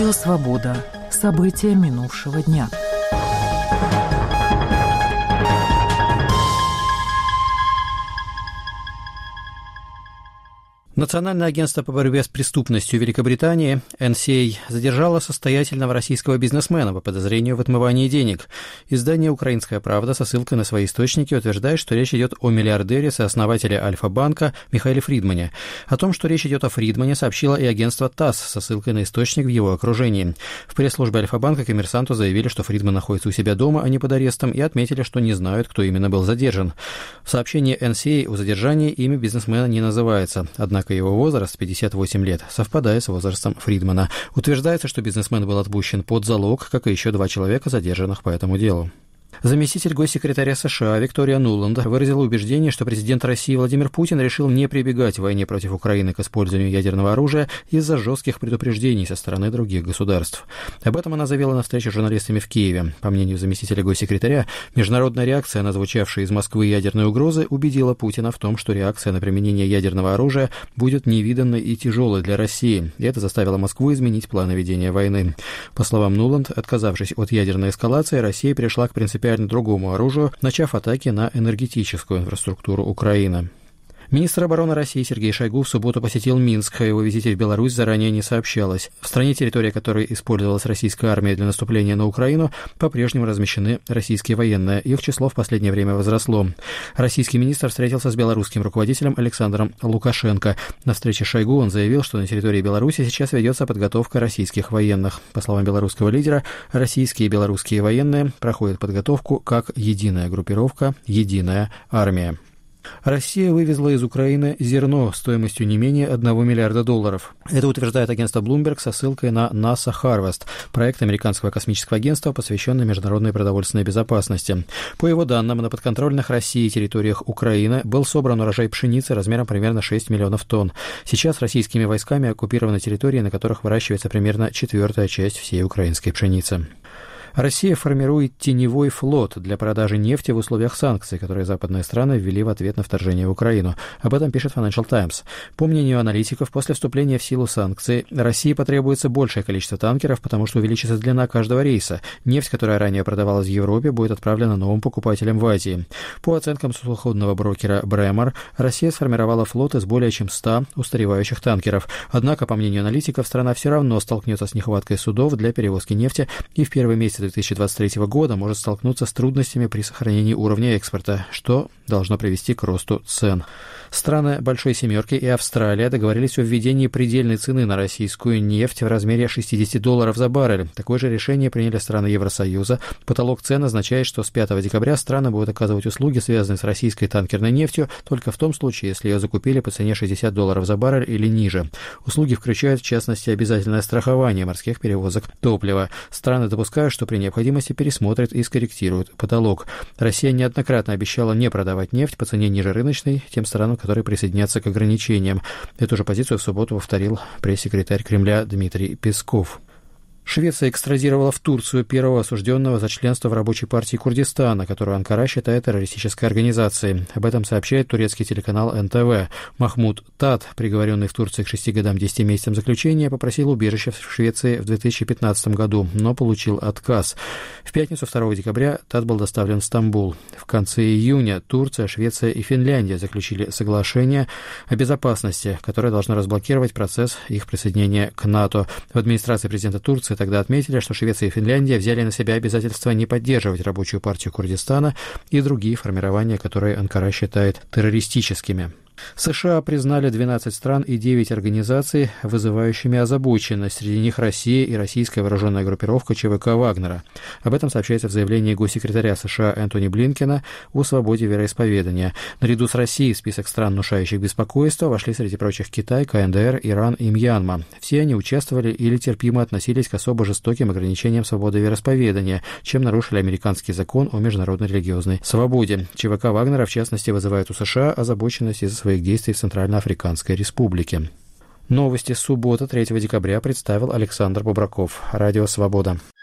Радио «Свобода». События минувшего дня. Национальное агентство по борьбе с преступностью Великобритании, NCA, задержало состоятельного российского бизнесмена по подозрению в отмывании денег. Издание «Украинская правда» со ссылкой на свои источники утверждает, что речь идет о миллиардере, сооснователе Альфа-банка Михаиле Фридмане. О том, что речь идет о Фридмане, сообщило и агентство ТАСС со ссылкой на источник в его окружении. В пресс-службе Альфа-банка «Коммерсанту» заявили, что Фридман находится у себя дома, а не под арестом, и отметили, что не знают, кто именно был задержан. В сообщении NCA о задержании имя бизнесмена не называется, однако его возраст, 58 лет, совпадает с возрастом Фридмана. Утверждается, что бизнесмен был отпущен под залог, как и еще 2 человека, задержанных по этому делу. Заместитель госсекретаря США Виктория Нуланд выразила убеждение, что президент России Владимир Путин решил не прибегать в войне против Украины к использованию ядерного оружия из-за жестких предупреждений со стороны других государств. Об этом она заявила на встрече с журналистами в Киеве. По мнению заместителя госсекретаря, международная реакция на звучавшие из Москвы ядерные угрозы убедила Путина в том, что реакция на применение ядерного оружия будет невиданной и тяжелой для России, и это заставило Москву изменить планы ведения войны. По словам Нуланд, отказавшись от ядерной эскалации, Россия перешла к принципиально другому оружию, начав атаки на энергетическую инфраструктуру Украины. Министр обороны России Сергей Шойгу в субботу посетил Минск, о его визите в Беларусь заранее не сообщалось. В стране, территория которой использовалась российская армия для наступления на Украину, по-прежнему размещены российские военные. Их число в последнее время возросло. Российский министр встретился с белорусским руководителем Александром Лукашенко. На встрече Шойгу он заявил, что на территории Беларуси сейчас ведется подготовка российских военных. По словам белорусского лидера, российские и белорусские военные проходят подготовку как единая группировка, единая армия. Россия вывезла из Украины зерно стоимостью не менее $1 миллиарда. Это утверждает агентство Bloomberg со ссылкой на NASA Harvest, проект американского космического агентства, посвященный международной продовольственной безопасности. По его данным, на подконтрольных России территориях Украины был собран урожай пшеницы размером примерно 6 миллионов тонн. Сейчас российскими войсками оккупированы территории, на которых выращивается примерно 1/4 часть всей украинской пшеницы. Россия формирует теневой флот для продажи нефти в условиях санкций, которые западные страны ввели в ответ на вторжение в Украину. Об этом пишет Financial Times. По мнению аналитиков, после вступления в силу санкций России потребуется большее количество танкеров, потому что увеличится длина каждого рейса. Нефть, которая ранее продавалась в Европе, будет отправлена новым покупателям в Азии. По оценкам судоходного брокера Braemar, Россия сформировала флот из более чем 100 устаревающих танкеров. Однако, по мнению аналитиков, страна все равно столкнется с нехваткой судов для перевозки нефти и в первый месяц 2023 года может столкнуться с трудностями при сохранении уровня экспорта, что должно привести к росту цен. Страны Большой Семерки и Австралия договорились о введении предельной цены на российскую нефть в размере $60 за баррель. Такое же решение приняли страны Евросоюза. Потолок цен означает, что с 5 декабря страны будут оказывать услуги, связанные с российской танкерной нефтью, только в том случае, если ее закупили по цене $60 за баррель или ниже. Услуги включают, в частности, обязательное страхование морских перевозок топлива. Страны допускают, что при необходимости пересмотрят и скорректируют потолок. Россия неоднократно обещала не продавать нефть по цене ниже рыночной тем странам, которые присоединятся к ограничениям. Эту же позицию в субботу повторил пресс-секретарь Кремля Дмитрий Песков. Швеция экстрадировала в Турцию первого осужденного за членство в Рабочей партии Курдистана, которую Анкара считает террористической организацией. Об этом сообщает турецкий телеканал НТВ. Махмуд Тат, приговоренный в Турции к 6 годам 10 месяцам заключения, попросил убежище в Швеции в 2015 году, но получил отказ. В пятницу 2 декабря Тат был доставлен в Стамбул. В конце июня Турция, Швеция и Финляндия заключили соглашение о безопасности, которое должно разблокировать процесс их присоединения к НАТО. В администрации президента Турции тогда отметили, что Швеция и Финляндия взяли на себя обязательство не поддерживать Рабочую партию Курдистана и другие формирования, которые Анкара считает террористическими. США признали 12 стран и 9 организаций, вызывающими озабоченность. Среди них Россия и российская вооруженная группировка ЧВК Вагнера. Об этом сообщается в заявлении госсекретаря США Энтони Блинкена о свободе вероисповедания. Наряду с Россией в список стран, внушающих беспокойство, вошли среди прочих Китай, КНДР, Иран и Мьянма. Все они участвовали или терпимо относились к особо жестоким ограничениям свободы вероисповедания, чем нарушили американский закон о международной религиозной свободе. ЧВК Вагнера, в частности, вызывает у США озабоченность из-за своих действий в Центральноафриканской Республике. Новости суббота, 3 декабря, представил Александр Бобраков. Радио «Свобода».